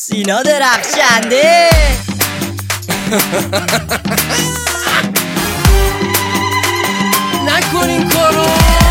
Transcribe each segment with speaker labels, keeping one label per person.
Speaker 1: سینا درخشنده.
Speaker 2: نکنین کارو.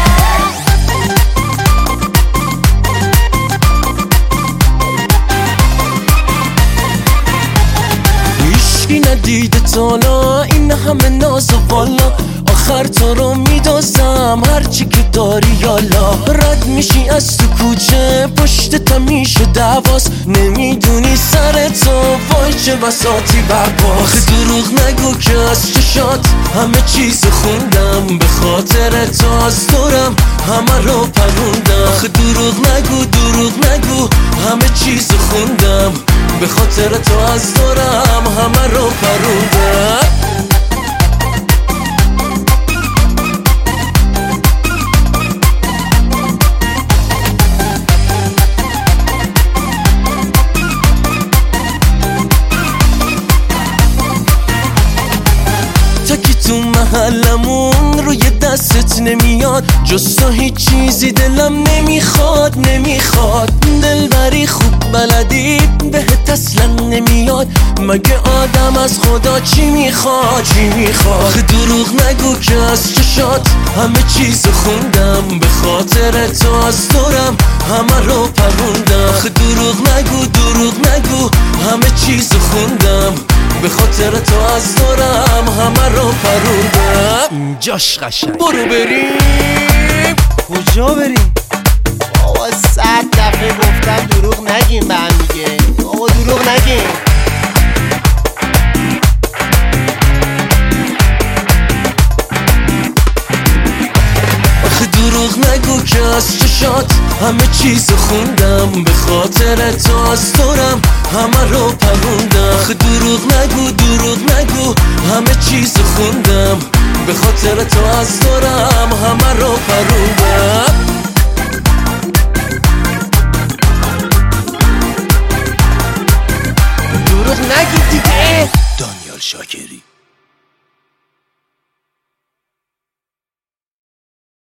Speaker 2: هیچکی ندیده تالا این همه ناز و بالا، آخر تو رو میدازم هرچی که داری یالا. رد میشی از تو کوچه پشت تا میشه دعواست، نمیدونی سر تو وای چه بساطی برباست. دروغ نگو که از چشات همه چیز خوندم، به خاطر تو از دورم همه رو پروندم. دروغ نگو همه چیز خوندم، به خاطر تو از دورم همه رو پروندم. تو محلمون روی دستت نمیاد، جز تو هیچ چیزی دلم نمیخواد. دلبری خوب بلدی بهت اصلا نمیاد، مگه آدم از خدا چی میخواد؟ دروغ نگو که از چشات همه چیز خوندم، به خاطر تو از دورم همه رو پروندم. دروغ نگو همه چیز خوندم، به خاطر تو از دورم همه رو پروندم. اینجاش قشنگ. برو بریم.
Speaker 3: کجا بریم؟ بابا 100 دفعه گفتم دروغ نگیم به هم دیگه. بابا دروغ نگیم.
Speaker 2: دروغ نگو که از چشات همه چیز خوندم، به خاطر تو از دورم همه رو پروندم. دروغ نگو همه چیز خوندم، به خاطر تو از دورم همه رو پروندم.
Speaker 3: دروغ نگید دیگه.
Speaker 2: دانیال شاکری.